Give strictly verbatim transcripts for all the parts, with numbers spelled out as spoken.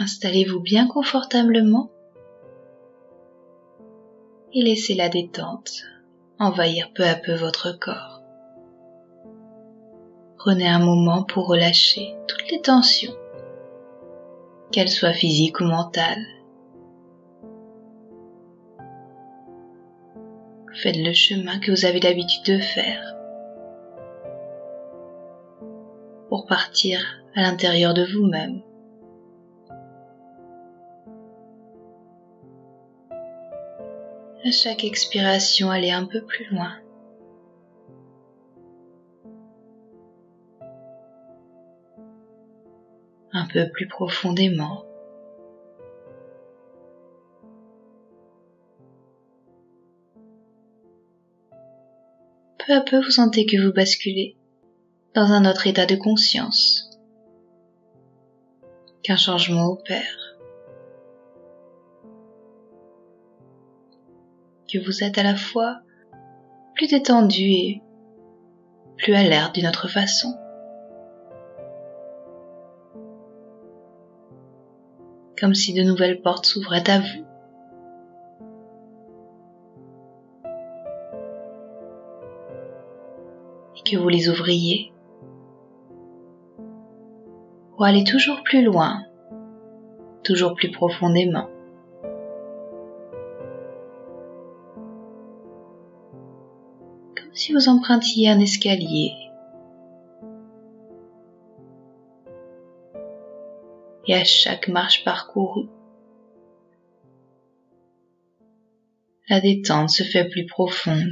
Installez-vous bien confortablement et laissez la détente envahir peu à peu votre corps. Prenez un moment pour relâcher toutes les tensions, qu'elles soient physiques ou mentales. Faites le chemin que vous avez l'habitude de faire pour partir à l'intérieur de vous-même. À chaque expiration, allez un peu plus loin. Un peu plus profondément. Peu à peu, vous sentez que vous basculez dans un autre état de conscience, qu'un changement opère, que vous êtes à la fois plus détendu et plus alerte d'une autre façon. Comme si de nouvelles portes s'ouvraient à vous. Et que vous les ouvriez pour aller toujours plus loin, toujours plus profondément. Comme si vous empruntiez un escalier. Et à chaque marche parcourue, la détente se fait plus profonde.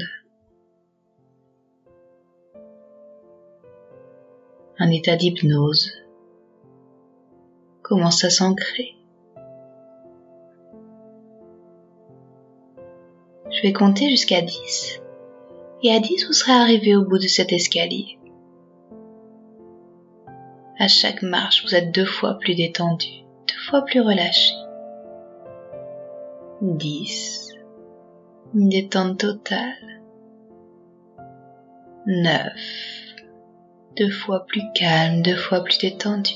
Un état d'hypnose commence à s'ancrer. Je vais compter jusqu'à dix. Et à dix, vous serez arrivé au bout de cet escalier. À chaque marche, vous êtes deux fois plus détendu, deux fois plus relâché. dix. Une détente totale. neuf. Deux fois plus calme, deux fois plus détendu.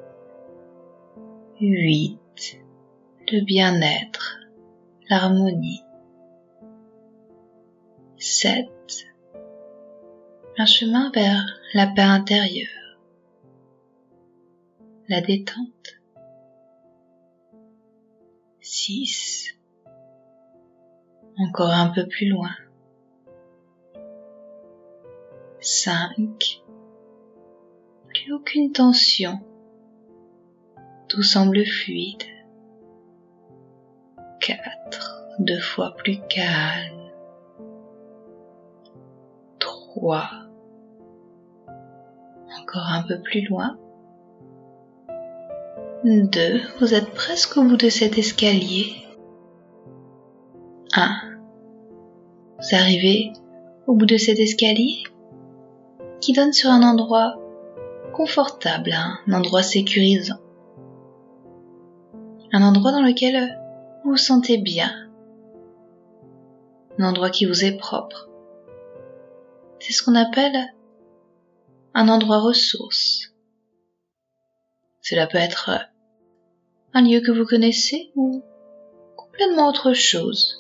huit. Le bien-être, l'harmonie. sept. Un chemin vers la paix intérieure. La détente. six. Encore un peu plus loin. cinq. Plus aucune tension. Tout semble fluide. quatre. Deux fois plus calme. trois. Encore un peu plus loin. deux. Vous êtes presque au bout de cet escalier. un. Vous arrivez au bout de cet escalier qui donne sur un endroit confortable, un endroit sécurisant. Un endroit dans lequel vous vous sentez bien. Un endroit qui vous est propre. C'est ce qu'on appelle un endroit ressource. Cela peut être un lieu que vous connaissez ou complètement autre chose.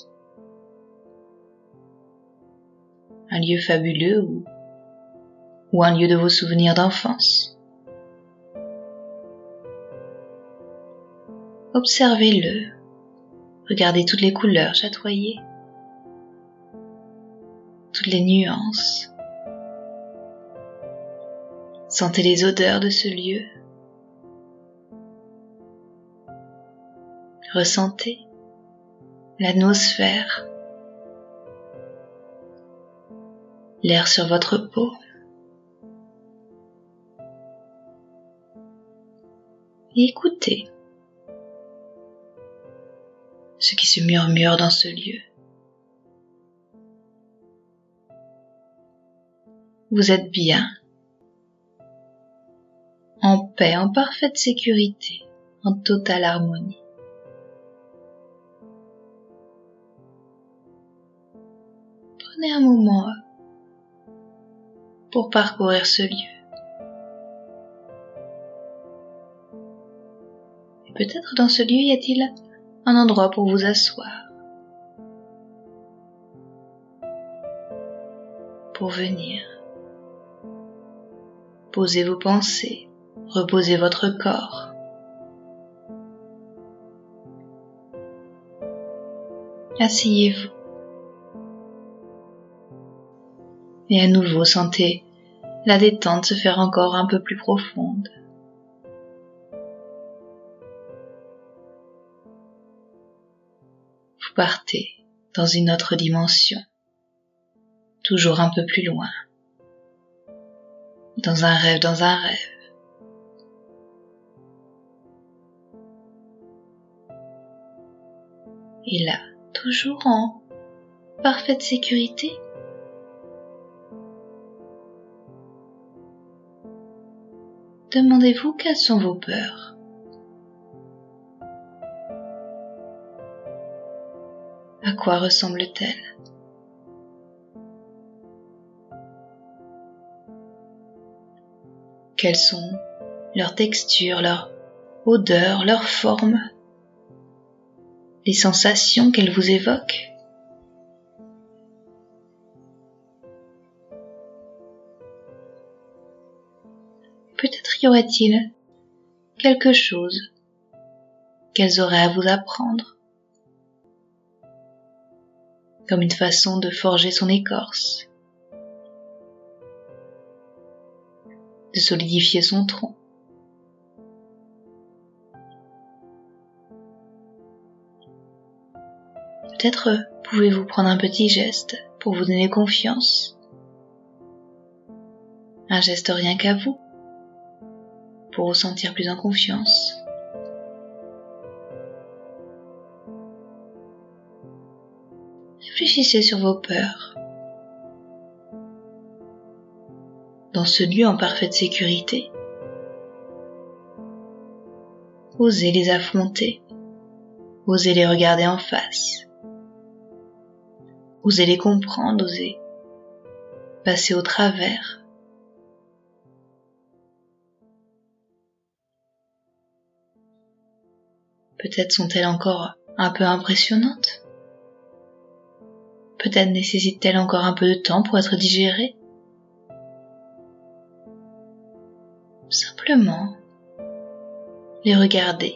Un lieu fabuleux ou, ou un lieu de vos souvenirs d'enfance. Observez-le. Regardez toutes les couleurs chatoyées, toutes les nuances. Sentez les odeurs de ce lieu. Ressentez l'atmosphère, l'air sur votre peau. Et écoutez ce qui se murmure dans ce lieu. Vous êtes bien, en paix, en parfaite sécurité, en totale harmonie. Prenez un moment pour parcourir ce lieu. Et peut-être dans ce lieu y a-t-il un endroit pour vous asseoir, pour venir poser vos pensées, reposer votre corps. Asseyez-vous et à nouveau sentez la détente se faire encore un peu plus profonde. Vous partez dans une autre dimension, toujours un peu plus loin, dans un rêve, dans un rêve. Et là, toujours en parfaite sécurité, demandez-vous quelles sont vos peurs. À quoi ressemblent-elles? Quelles sont leurs textures, leurs odeurs, leurs formes, les sensations qu'elles vous évoquent? Peut-être y aurait-il quelque chose qu'elles auraient à vous apprendre, comme une façon de forger son écorce, de solidifier son tronc. Peut-être pouvez-vous prendre un petit geste pour vous donner confiance, un geste rien qu'à vous, pour vous sentir plus en confiance. Réfléchissez sur vos peurs. Dans ce lieu en parfaite sécurité, osez les affronter, osez les regarder en face, osez les comprendre, osez passer au travers. Peut-être sont-elles encore un peu impressionnantes. Peut-être nécessitent-elles encore un peu de temps pour être digérées. Simplement, les regarder.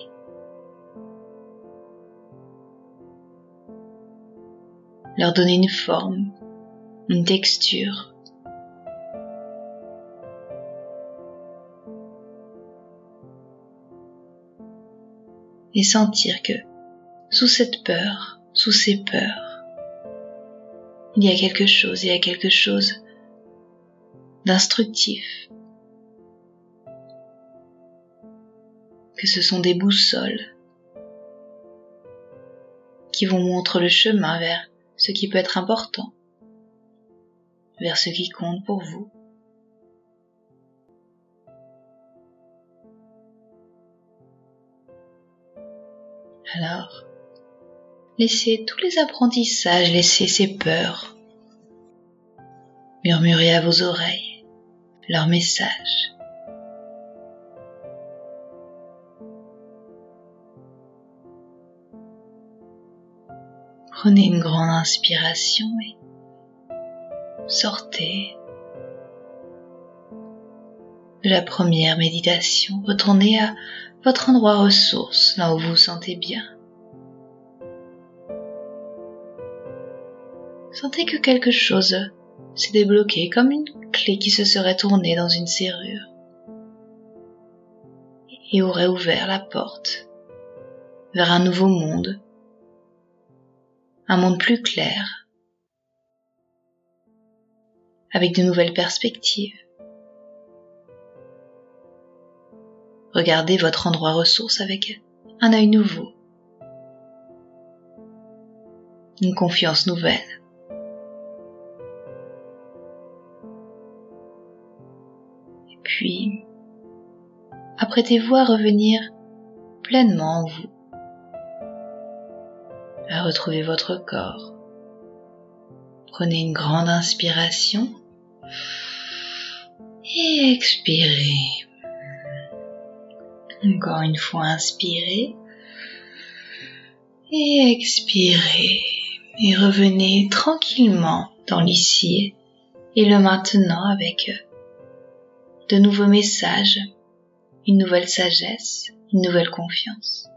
Leur donner une forme, une texture. Et sentir que, sous cette peur, sous ces peurs, il y a quelque chose, il y a quelque chose d'instructif. Que ce sont des boussoles qui vous montrent le chemin vers ce qui peut être important, vers ce qui compte pour vous. Alors, laissez tous les apprentissages, laissez ces peurs murmurer à vos oreilles leurs messages. Prenez une grande inspiration et sortez de la première méditation. Retournez à votre endroit ressource, là où vous vous sentez bien. Sentez que quelque chose s'est débloqué, comme une clé qui se serait tournée dans une serrure et aurait ouvert la porte vers un nouveau monde, un monde plus clair, avec de nouvelles perspectives. Regardez votre endroit ressource avec un œil nouveau, une confiance nouvelle. Et puis, apprêtez-vous à revenir pleinement en vous, à retrouver votre corps. Prenez une grande inspiration et expirez. Encore une fois, inspirez et expirez. Et revenez tranquillement dans l'ici et le maintenant avec de nouveaux messages, une nouvelle sagesse, une nouvelle confiance.